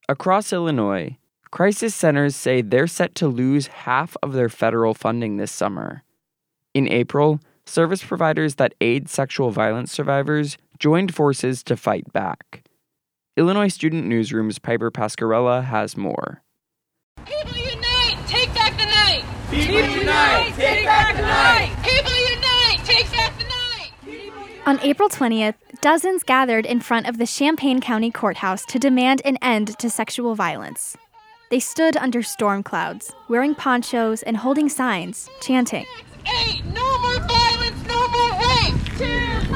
Across Illinois, crisis centers say they're set to lose half of their federal funding this summer. In April, service providers that aid sexual violence survivors joined forces to fight back. Illinois Student Newsroom's Piper Pascarella has more. People unite! Take back the night! People unite! Take back the night! People unite! Take back the night! On April 20th, dozens gathered in front of the Champaign County Courthouse to demand an end to sexual violence. They stood under storm clouds, wearing ponchos and holding signs, chanting, 8, no more violence, no more rape! 2, 4, 6,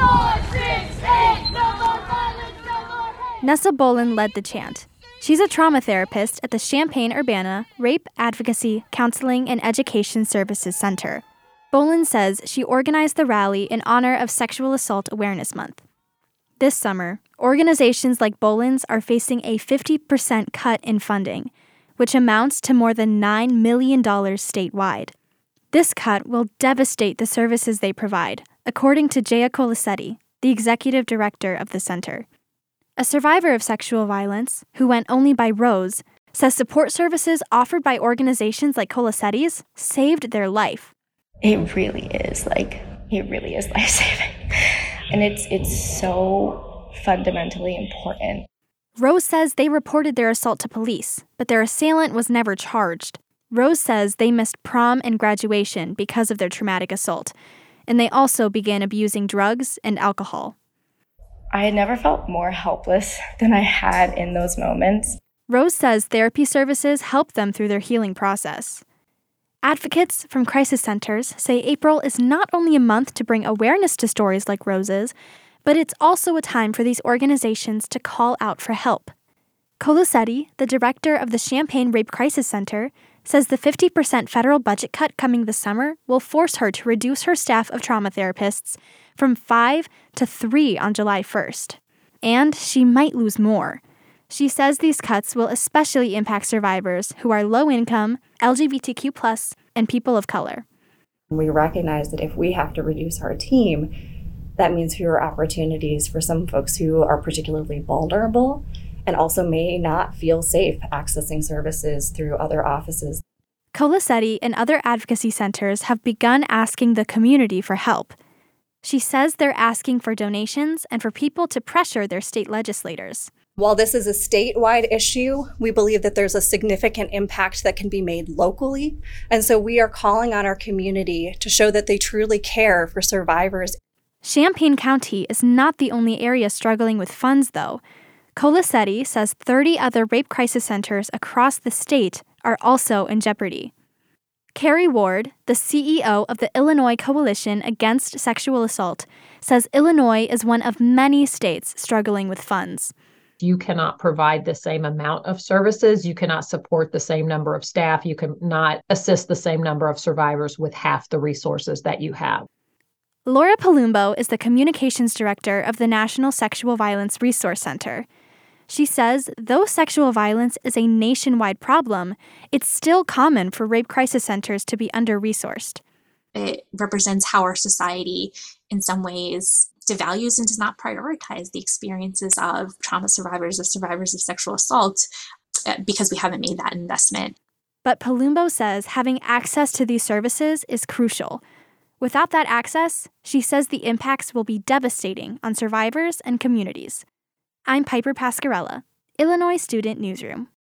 8, no more violence, no more hate! Nessa Bolin led the chant. She's a trauma therapist at the Champaign-Urbana Rape Advocacy, Counseling, and Education Services Center. Bolin says she organized the rally in honor of Sexual Assault Awareness Month. This summer, organizations like Bolin's are facing a 50% cut in funding, which amounts to more than $9 million statewide. This cut will devastate the services they provide, according to Jaya Colasetti, the executive director of the center. A survivor of sexual violence, who went only by Rose, says support services offered by organizations like Colasetti's saved their life. It really is life-saving. And it's so fundamentally important. Rose says they reported their assault to police, but their assailant was never charged. Rose says they missed prom and graduation because of their traumatic assault, and they also began abusing drugs and alcohol. I had never felt more helpless than I had in those moments. Rose says therapy services helped them through their healing process. Advocates from crisis centers say April is not only a month to bring awareness to stories like Rose's, but it's also a time for these organizations to call out for help. Colasetti, the director of the Champaign Rape Crisis Center, says the 50% federal budget cut coming this summer will force her to reduce her staff of trauma therapists from 5 to 3 on July 1st. And she might lose more. She says these cuts will especially impact survivors who are low income, LGBTQ+, and people of color. We recognize that if we have to reduce our team, that means fewer opportunities for some folks who are particularly vulnerable and also may not feel safe accessing services through other offices. Colasetti and other advocacy centers have begun asking the community for help. She says they're asking for donations and for people to pressure their state legislators. While this is a statewide issue, we believe that there's a significant impact that can be made locally. And so we are calling on our community to show that they truly care for survivors. Champaign County is not the only area struggling with funds, though. Colasetti says 30 other rape crisis centers across the state are also in jeopardy. Carrie Ward, the CEO of the Illinois Coalition Against Sexual Assault, says Illinois is one of many states struggling with funds. You cannot provide the same amount of services. You cannot support the same number of staff. You cannot assist the same number of survivors with half the resources that you have. Laura Palumbo is the communications director of the National Sexual Violence Resource Center. She says, though sexual violence is a nationwide problem, it's still common for rape crisis centers to be under-resourced. It represents how our society, in some ways, devalues and does not prioritize the experiences of trauma survivors, of survivors of sexual assault, because we haven't made that investment. But Palumbo says having access to these services is crucial. Without that access, she says the impacts will be devastating on survivors and communities. I'm Piper Pascarella, Illinois Student Newsroom.